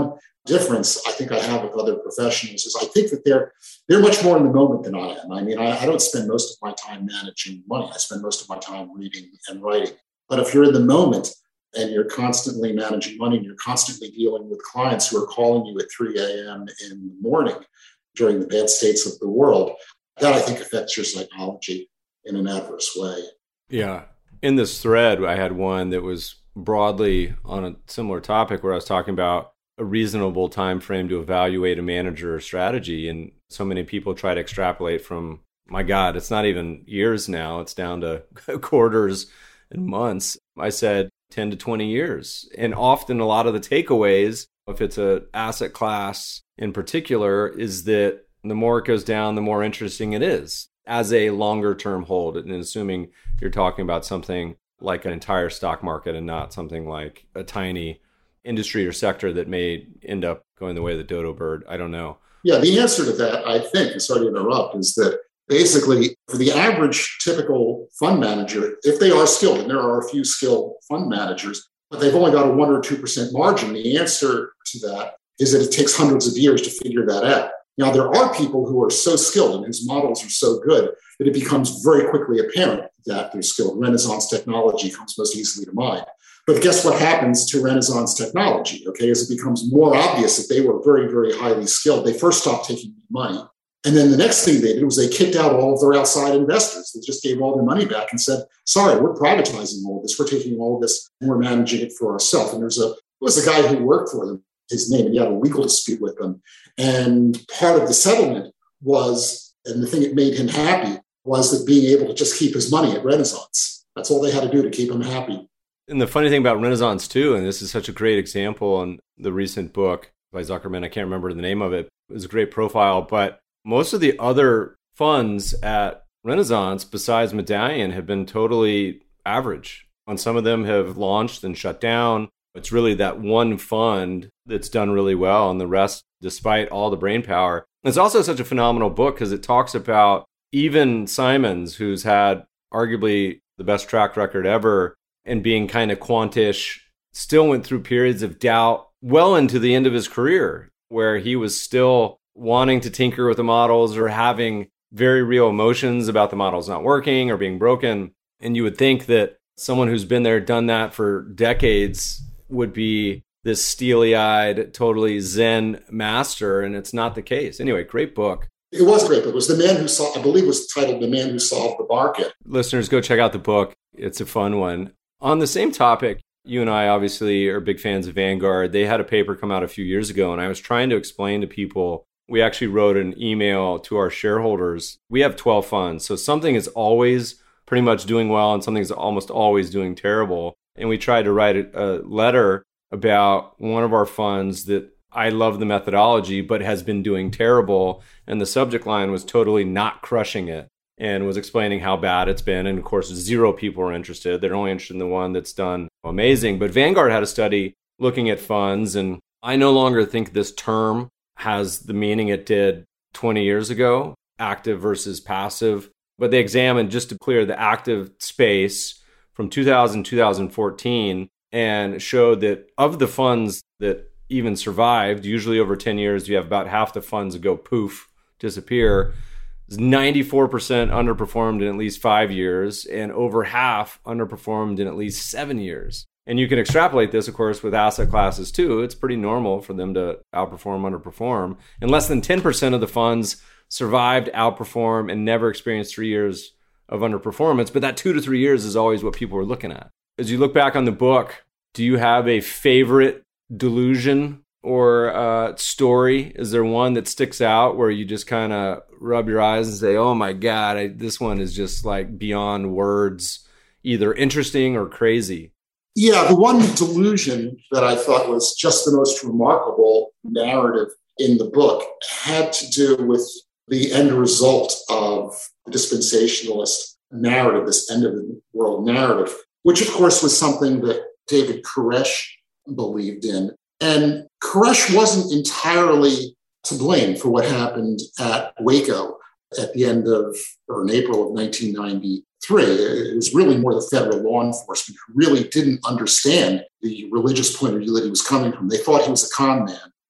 D: difference I think I have with other professionals is I think that they're they're much more in the moment than I am. I mean, I, I don't spend most of my time managing money. I spend most of my time reading and writing. But if you're in the moment and you're constantly managing money and you're constantly dealing with clients who are calling you at three a.m. in the morning during the bad states of the world, that I think affects your psychology in an adverse way.
C: Yeah. In this thread, I had one that was broadly on a similar topic where I was talking about a reasonable time frame to evaluate a manager strategy. And so many people try to extrapolate from, my God, it's not even years now. It's down to quarters and months. I said ten to twenty years. And often a lot of the takeaways, if it's an asset class in particular, is that the more it goes down, the more interesting it is as a longer term hold. And assuming you're talking about something like an entire stock market and not something like a tiny industry or sector that may end up going the way of the dodo bird. I don't know.
D: Yeah, the answer to that, I think, and sorry to interrupt, is that basically for the average typical fund manager, if they are skilled, and there are a few skilled fund managers, but they've only got a one or two percent margin, the answer to that is that it takes hundreds of years to figure that out. Now, there are people who are so skilled and whose models are so good that it becomes very quickly apparent that they're skilled. Renaissance technology comes most easily to mind. But guess what happens to Renaissance technology, okay, as it becomes more obvious that they were very, very highly skilled. They first stopped taking money. And then the next thing they did was they kicked out all of their outside investors. They just gave all their money back and said, sorry, we're privatizing all of this. We're taking all of this and we're managing it for ourselves. And there's a, it was a guy who worked for them, his name, and he had a legal dispute with them. And part of the settlement was, and the thing that made him happy, was that being able to just keep his money at Renaissance. That's all they had to do to keep him happy.
C: And the funny thing about Renaissance too, and this is such a great example in the recent book by Zuckerman, I can't remember the name of it, it was a great profile, but most of the other funds at Renaissance besides Medallion have been totally average. And some of them have launched and shut down. It's really that one fund that's done really well, and the rest, despite all the brain power. It's also such a phenomenal book because it talks about even Simons, who's had arguably the best track record ever, and being kind of quantish, still went through periods of doubt well into the end of his career, where he was still wanting to tinker with the models or having very real emotions about the models not working or being broken. And you would think that someone who's been there, done that for decades would be this steely-eyed, totally Zen master, and it's not the case. Anyway, great book.
D: It was a great book. It was The Man Who Solved, I believe it was titled The Man Who Solved the Market.
C: Listeners, go check out the book. It's a fun one. On the same topic, you and I obviously are big fans of Vanguard. They had a paper come out a few years ago, and I was trying to explain to people, we actually wrote an email to our shareholders. We have twelve funds, so something is always pretty much doing well and something's almost always doing terrible. And we tried to write a, a letter about one of our funds that I love the methodology, but has been doing terrible. And the subject line was totally not crushing it, and was explaining how bad it's been. And of course, zero people are interested. They're only interested in the one that's done amazing. But Vanguard had a study looking at funds, and I no longer think this term has the meaning it did twenty years ago, active versus passive. But they examined, just to clear, the active space from two thousand to two thousand fourteen, and showed that of the funds that even survived, usually over ten years, you have about half the funds that go poof, disappear. ninety-four percent underperformed in at least five years, and over half underperformed in at least seven years. And you can extrapolate this, of course, with asset classes too. It's pretty normal for them to outperform, underperform. And less than ten percent of the funds survived, outperformed, and never experienced three years of underperformance. But that two to three years is always what people are looking at. As you look back on the book, do you have a favorite delusion or uh, story? Is there one that sticks out where you just kind of rub your eyes and say, oh my God, I, this one is just like beyond words, either interesting or crazy?
D: Yeah, the one delusion that I thought was just the most remarkable narrative in the book had to do with the end result of the dispensationalist narrative, this end of the world narrative, which of course was something that David Koresh believed in. And Koresh wasn't entirely to blame for what happened at Waco at the end of, or in April of nineteen ninety-three. It was really more the federal law enforcement who really didn't understand the religious point of view that he was coming from. They thought he was a con man.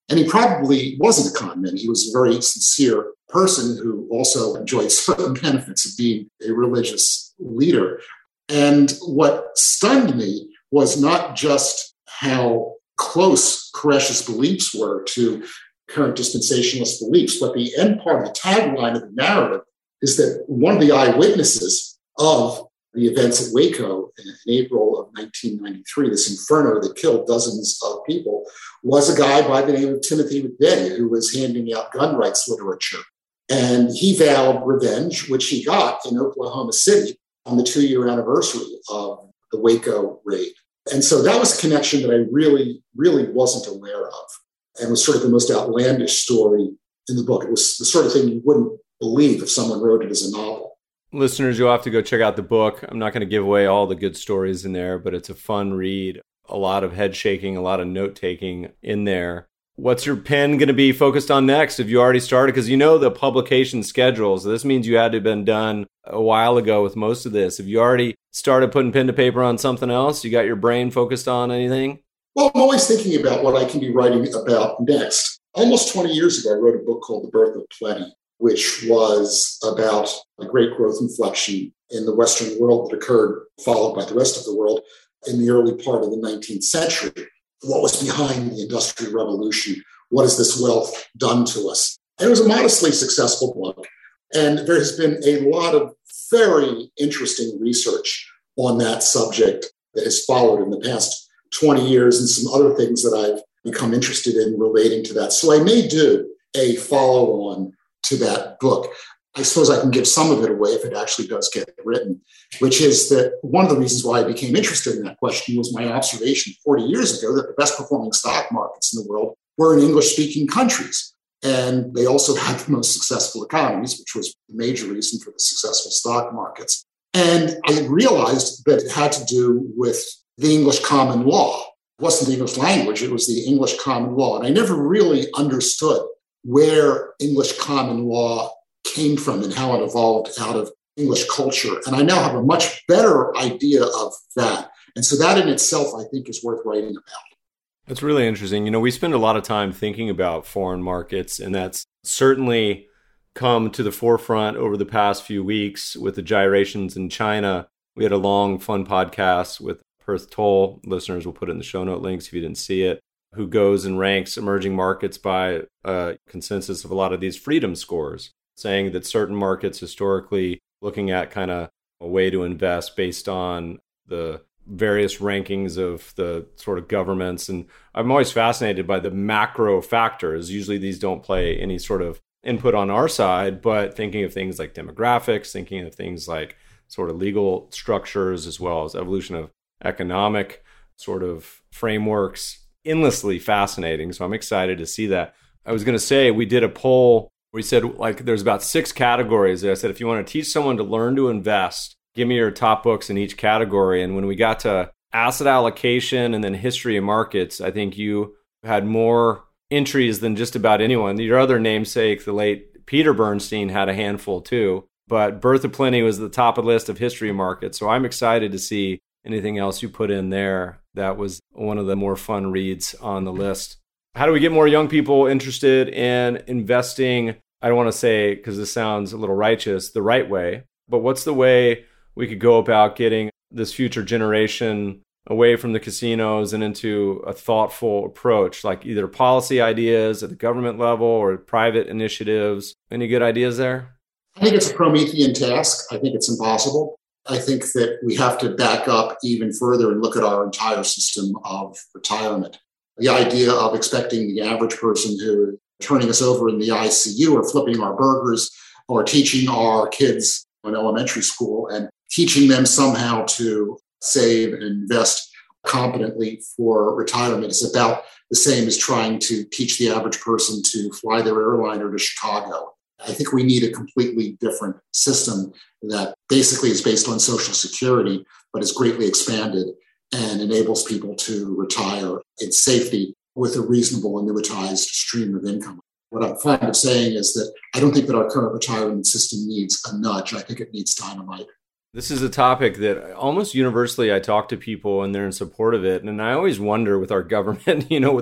D: And he probably wasn't a con man. He was a very sincere person who also enjoyed certain benefits of being a religious leader. And what stunned me was not just how close Koresh's beliefs were to current dispensationalist beliefs, but the end part of the tagline of the narrative is that one of the eyewitnesses of the events at Waco in April of nineteen ninety-three, this inferno that killed dozens of people, was a guy by the name of Timothy McVeigh, who was handing out gun rights literature. And he vowed revenge, which he got in Oklahoma City on the two-year anniversary of the Waco raid. And so that was a connection that I really, really wasn't aware of, and was sort of the most outlandish story in the book. It was the sort of thing you wouldn't believe if someone wrote it as a novel.
C: Listeners, you'll have to go check out the book. I'm not going to give away all the good stories in there, but it's a fun read. A lot of head shaking, a lot of note taking in there. What's your pen going to be focused on next? Have you already started? Because you know the publication schedule. So this means you had to have been done a while ago with most of this. Have you already started putting pen to paper on something else? You got your brain focused on anything?
D: Well, I'm always thinking about what I can be writing about next. Almost twenty years ago, I wrote a book called The Birth of Plenty, which was about a great growth inflection in the Western world that occurred, followed by the rest of the world, in the early part of the nineteenth century. What was behind the Industrial Revolution? What has this wealth done to us? And it was a modestly successful book. And there has been a lot of very interesting research on that subject that has followed in the past twenty years, and some other things that I've become interested in relating to that. So I may do a follow-on to that book. I suppose I can give some of it away if it actually does get written, which is that one of the reasons why I became interested in that question was my observation forty years ago that the best performing stock markets in the world were in English-speaking countries. And they also had the most successful economies, which was the major reason for the successful stock markets. And I realized that it had to do with the English common law. It wasn't the English language, it was the English common law. And I never really understood where English common law came from and how it evolved out of English culture. And I now have a much better idea of that. And so that in itself, I think, is worth writing about.
C: It's really interesting. You know, we spend a lot of time thinking about foreign markets, and that's certainly come to the forefront over the past few weeks with the gyrations in China. We had a long, fun podcast with Perth Toll. Listeners will put it in the show note links if you didn't see it, who goes and ranks emerging markets by a consensus of a lot of these freedom scores, saying that certain markets historically looking at kind of a way to invest based on the various rankings of the sort of governments. And I'm always fascinated by the macro factors. Usually these don't play any sort of input on our side, but thinking of things like demographics, thinking of things like sort of legal structures, as well as evolution of economic sort of frameworks, endlessly fascinating. So I'm excited to see that. I was going to say, we did a poll where we said, like, there's about six categories. I said, if you want to teach someone to learn to invest, give me your top books in each category. And when we got to asset allocation and then history of markets, I think you had more entries than just about anyone. Your other namesake, the late Peter Bernstein, had a handful too. But Birth of Plenty was the top of the list of history of markets. So I'm excited to see anything else you put in there. That was one of the more fun reads on the list. How do we get more young people interested in investing? I don't want to say, because this sounds a little righteous, the right way, but what's the way we could go about getting this future generation away from the casinos and into a thoughtful approach, like either policy ideas at the government level or private initiatives? Any good ideas there?
D: I think it's a Promethean task. I think it's impossible. I think that we have to back up even further and look at our entire system of retirement. The idea of expecting the average person who is turning us over in the I C U or flipping our burgers or teaching our kids in elementary school and teaching them somehow to save and invest competently for retirement is about the same as trying to teach the average person to fly their airliner to Chicago. I think we need a completely different system that basically is based on Social Security, but is greatly expanded and enables people to retire in safety with a reasonable annuitized stream of income. What I'm fond of saying is that I don't think that our current retirement system needs a nudge. I think it needs dynamite.
C: This is a topic that almost universally I talk to people and they're in support of it. And I always wonder with our government, you know, with the,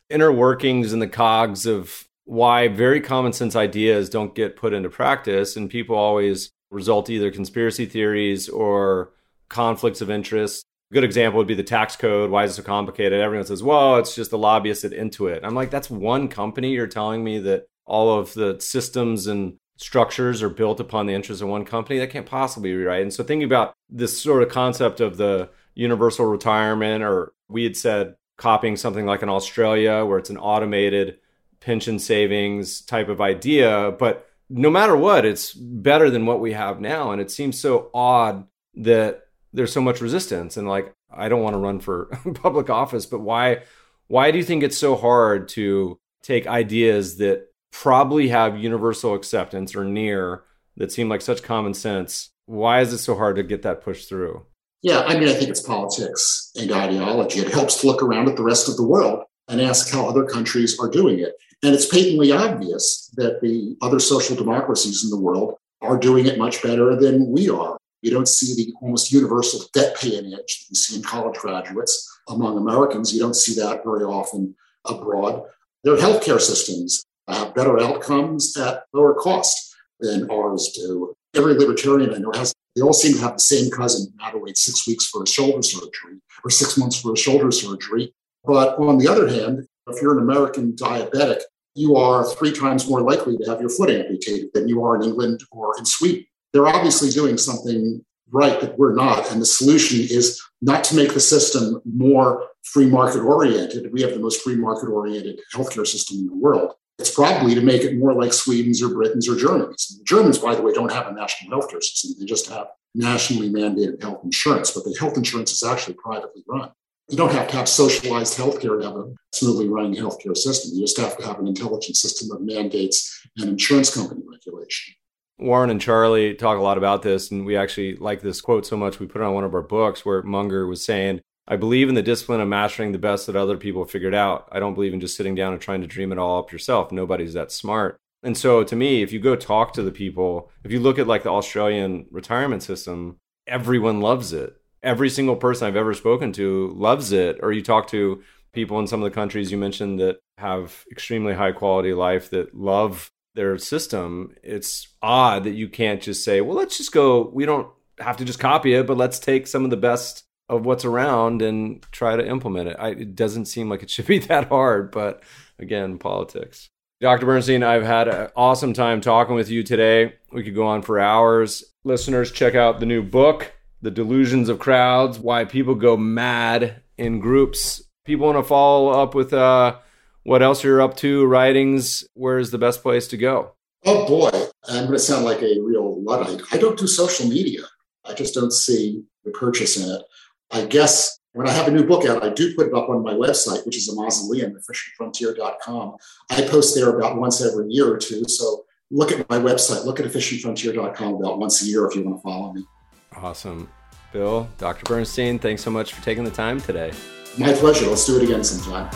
C: inner workings and the cogs of why very common sense ideas don't get put into practice. And people always result either conspiracy theories or conflicts of interest. A good example would be the tax code. Why is it so complicated? Everyone says, well, it's just the lobbyists at Intuit. I'm like, that's one company. You're telling me that all of the systems and structures are built upon the interests of one company? That can't possibly be right. And so thinking about this sort of concept of the universal retirement, or we had said copying something like in Australia where it's an automated pension savings type of idea. But no matter what, it's better than what we have now. And it seems so odd that there's so much resistance. And like, I don't want to run for public office, but why, why do you think it's so hard to take ideas that probably have universal acceptance or near, that seem like such common sense? Why is it so hard to get that pushed through?
D: Yeah, I mean, I think it's politics and ideology. It helps to look around at the rest of the world and ask how other countries are doing it. And it's patently obvious that the other social democracies in the world are doing it much better than we are. You don't see the almost universal debt peonage that you see in college graduates among Americans. You don't see that very often abroad. Their healthcare systems have better outcomes at lower cost than ours do. Every libertarian I know has, they all seem to have the same cousin who had to wait six weeks for a shoulder surgery or six months for a shoulder surgery. But on the other hand, if you're an American diabetic, you are three times more likely to have your foot amputated than you are in England or in Sweden. They're obviously doing something right that we're not. And the solution is not to make the system more free market oriented. We have the most free market oriented healthcare system in the world. It's probably to make it more like Sweden's or Britain's or Germany's. The Germans, by the way, don't have a national healthcare system. They just have nationally mandated health insurance, but the health insurance is actually privately run. You don't have to have socialized healthcare to have a smoothly running healthcare system. You just have to have an intelligent system of mandates and insurance company regulation.
C: Warren and Charlie talk a lot about this, and we actually like this quote so much we put it on one of our books where Munger was saying, I believe in the discipline of mastering the best that other people figured out. I don't believe in just sitting down and trying to dream it all up yourself. Nobody's that smart. And so to me, if you go talk to the people, if you look at like the Australian retirement system, everyone loves it. Every single person I've ever spoken to loves it. Or you talk to people in some of the countries you mentioned that have extremely high quality life that love their system. It's odd that you can't just say, well, let's just go, we don't have to just copy it, but let's take some of the best of what's around and try to implement it. I, it doesn't seem like it should be that hard, but again, politics. Doctor Bernstein, I've had an awesome time talking with you today. We could go on for hours. Listeners, check out the new book, The Delusions of Crowds, Why People Go Mad in Groups. People want to follow up with uh, what else you're up to, writings. Where's the best place to go?
D: Oh boy, I'm going to sound like a real Luddite. I don't do social media. I just don't see the purchase in it. I guess when I have a new book out, I do put it up on my website, which is a mausoleum, efficient frontier dot com. I post there about once every year or two. So look at my website, look at efficient frontier dot com about once a year if you want to follow me.
C: Awesome. Bill, Doctor Bernstein, thanks so much for taking the time today.
D: My pleasure. Let's do it again sometime.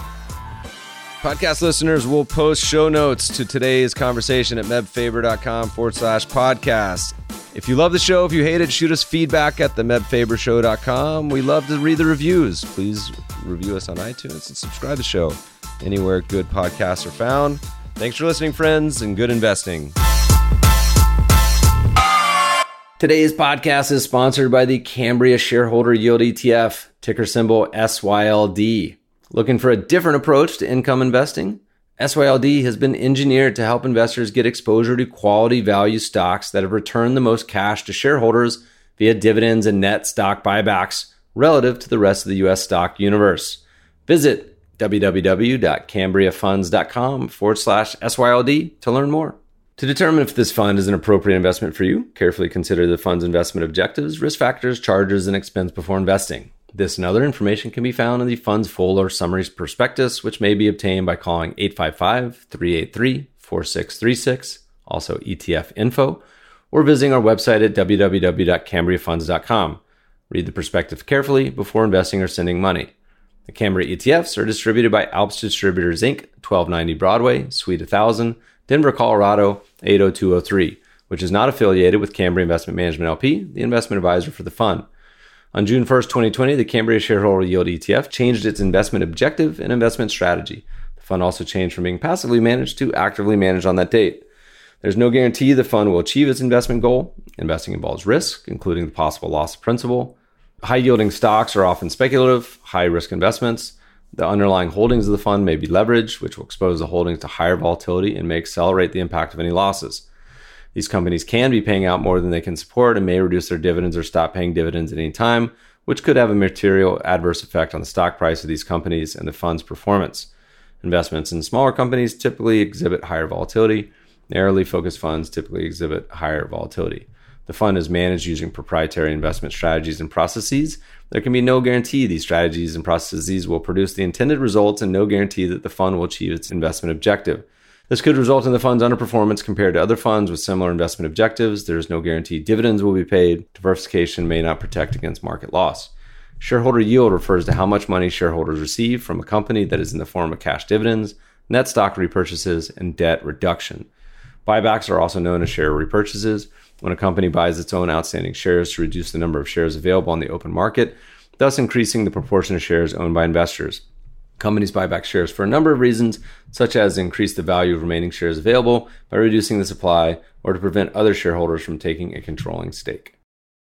A: Podcast listeners will post show notes to today's conversation at mebfaber.com forward slash podcast. If you love the show, if you hate it, shoot us feedback at the meb faber show dot com. We love to read the reviews. Please review us on iTunes and subscribe to the show anywhere good podcasts are found. Thanks for listening, friends, and good investing.
C: Today's podcast is sponsored by the Cambria Shareholder Yield E T F, ticker symbol S Y L D. Looking for a different approach to income investing? S Y L D has been engineered to help investors get exposure to quality value stocks that have returned the most cash to shareholders via dividends and net stock buybacks relative to the rest of the U S stock universe. Visit www.cambriafunds.com forward slash SYLD to learn more. To determine if this fund is an appropriate investment for you, carefully consider the fund's investment objectives, risk factors, charges, and expense before investing. This and other information can be found in the fund's full or summary prospectus, which may be obtained by calling eight five five, three eight three, four six three six, also E T F info, or visiting our website at w w w dot cambria funds dot com. Read the prospectus carefully before investing or sending money. The Cambria E T Fs are distributed by Alps Distributors, Incorporated, twelve ninety Broadway, Suite one thousand, Denver, Colorado, eight oh two oh three, which is not affiliated with Cambria Investment Management L P, the investment advisor for the fund. On June first, twenty twenty, the Cambria Shareholder Yield E T F changed its investment objective and investment strategy. The fund also changed from being passively managed to actively managed on that date. There's no guarantee the fund will achieve its investment goal. Investing involves risk, including the possible loss of principal. High-yielding stocks are often speculative, high-risk investments. The underlying holdings of the fund may be leveraged, which will expose the holdings to higher volatility and may accelerate the impact of any losses. These companies can be paying out more than they can support and may reduce their dividends or stop paying dividends at any time, which could have a material adverse effect on the stock price of these companies and the fund's performance. Investments in smaller companies typically exhibit higher volatility. Narrowly focused funds typically exhibit higher volatility. The fund is managed using proprietary investment strategies and processes. There can be no guarantee these strategies and processes will produce the intended results and no guarantee that the fund will achieve its investment objective. This could result in the fund's underperformance compared to other funds with similar investment objectives. There is no guarantee dividends will be paid. Diversification may not protect against market loss. Shareholder yield refers to how much money shareholders receive from a company that is in the form of cash dividends, net stock repurchases, and debt reduction. Buybacks are also known as share repurchases. When a company buys its own outstanding shares to reduce the number of shares available on the open market, thus increasing the proportion of shares owned by investors. Companies buy back shares for a number of reasons, such as increase the value of remaining shares available by reducing the supply or to prevent other shareholders from taking a controlling stake.